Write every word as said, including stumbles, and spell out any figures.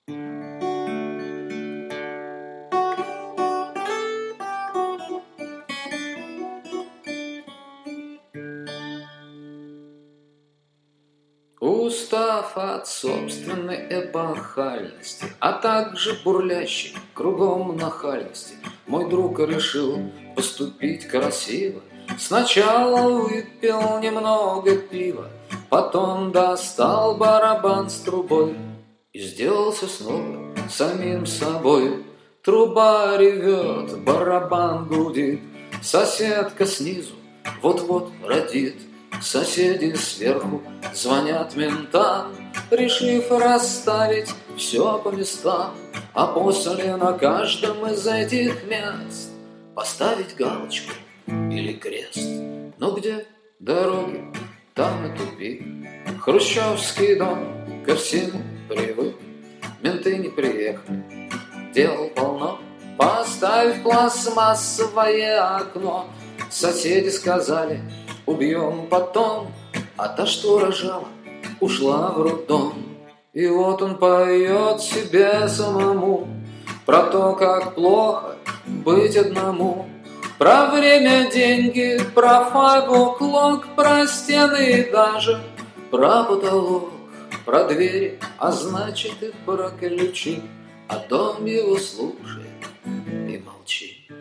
Устав от собственной эпохальности, а также бурлящей кругом нахальности, мой друг решил поступить красиво. Сначала выпил немного пива, потом достал барабан с трубой и сделался снова самим собой. Труба ревет, барабан гудит, соседка снизу вот-вот родит. Соседи сверху звонят ментам, решив расставить все по местам, а после на каждом из этих мест поставить галочку или крест. Но где дороги, там и тупик. Хрущевский дом ко всему привык. Менты не приехали, дел полно. Поставь пластмассовое окно. Соседи сказали: убьем потом, а та, что рожала, ушла в роддом. И вот он поет себе самому про то, как плохо быть одному, про время, деньги, про файву клок, про стены и даже про потолок, про двери, а значит и про ключи, а дом его слушает и молчит.